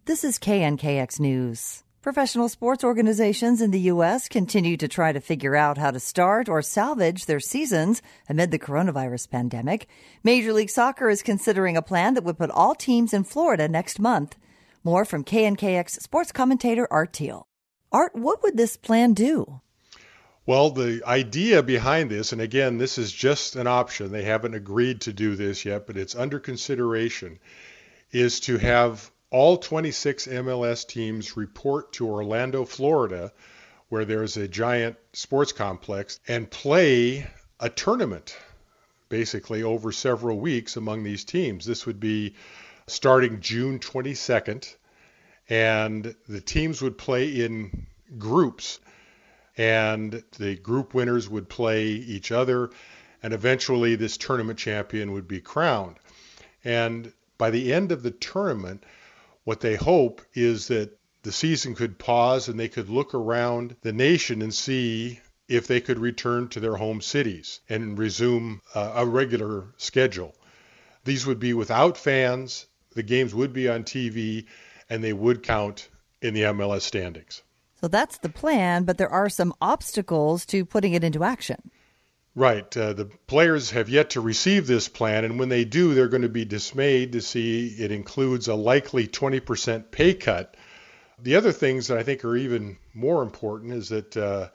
This is KNKX News. Professional sports organizations in the U.S. continue to try to figure out how to start or salvage their seasons amid the coronavirus pandemic. Major League Soccer is considering a plan that would put all teams in Florida next month. More from KNKX sports commentator Art Teal. Art, what would this plan do? Well, the idea behind this, and again, this is just an option. They haven't agreed to do this yet, but it's under consideration, is to have all 26 MLS teams report to Orlando, Florida, where there's a giant sports complex, and play a tournament, basically over several weeks among these teams. This would be starting June 22nd, and the teams would play in groups, and the group winners would play each other, and eventually this tournament champion would be crowned. And by the end of the tournament, what they hope is that the season could pause and they could look around the nation and see if they could return to their home cities and resume a regular schedule. These would be without fans, the games would be on TV, and they would count in the MLS standings. So that's the plan, but there are some obstacles to putting it into action. Right. The players have yet to receive this plan, and when they do, they're going to be dismayed to see it includes a likely 20% pay cut. The other things that I think are even more important is that a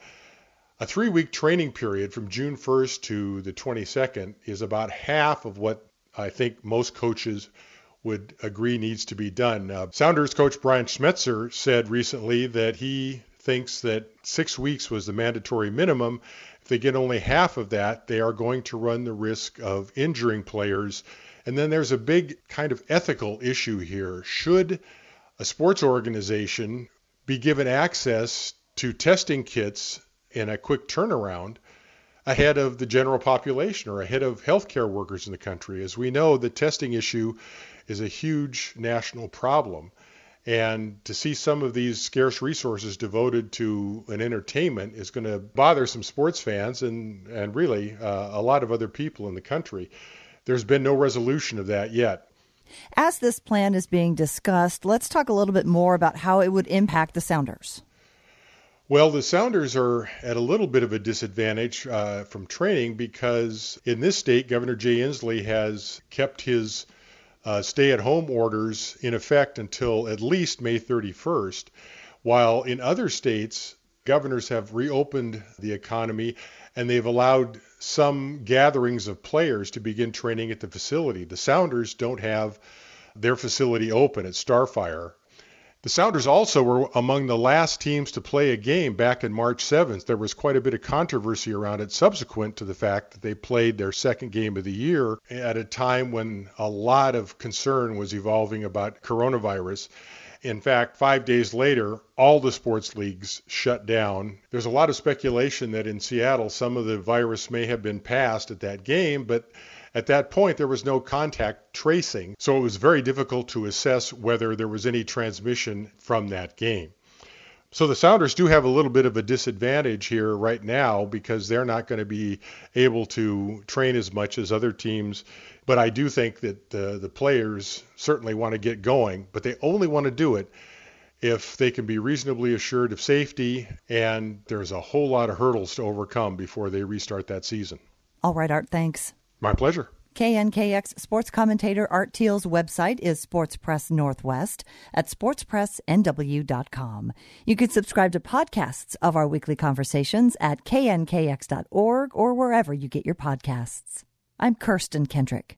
3-week training period from June 1st to the 22nd is about half of what I think most coaches would agree needs to be done. Sounders coach Brian Schmetzer said recently that he thinks that 6 weeks was the mandatory minimum. If they get only half of that, they are going to run the risk of injuring players. And then there's a big kind of ethical issue here. Should a sports organization be given access to testing kits in a quick turnaround ahead of the general population or ahead of healthcare workers in the country? As we know, the testing issue is a huge national problem. And to see some of these scarce resources devoted to an entertainment is going to bother some sports fans and really a lot of other people in the country. There's been no resolution of that yet. As this plan is being discussed, let's talk a little bit more about how it would impact the Sounders. Well, the Sounders are at a little bit of a disadvantage from training because in this state, Governor Jay Inslee has kept his stay-at-home orders in effect until at least May 31st, while in other states, governors have reopened the economy and they've allowed some gatherings of players to begin training at the facility. The Sounders don't have their facility open at Starfire. The Sounders also were among the last teams to play a game back in March 7th. There was quite a bit of controversy around it subsequent to the fact that they played their second game of the year at a time when a lot of concern was evolving about coronavirus. In fact, 5 days later, all the sports leagues shut down. There's a lot of speculation that in Seattle, some of the virus may have been passed at that game, but at that point, there was no contact tracing, so it was very difficult to assess whether there was any transmission from that game. So the Sounders do have a little bit of a disadvantage here right now because they're not going to be able to train as much as other teams. But I do think that the players certainly want to get going, but they only want to do it if they can be reasonably assured of safety, and there's a whole lot of hurdles to overcome before they restart that season. All right, Art, thanks. My pleasure. KNKX sports commentator Art Teal's website is Sports Press Northwest at sportspressnw.com. You can subscribe to podcasts of our weekly conversations at knkx.org or wherever you get your podcasts. I'm Kirsten Kendrick.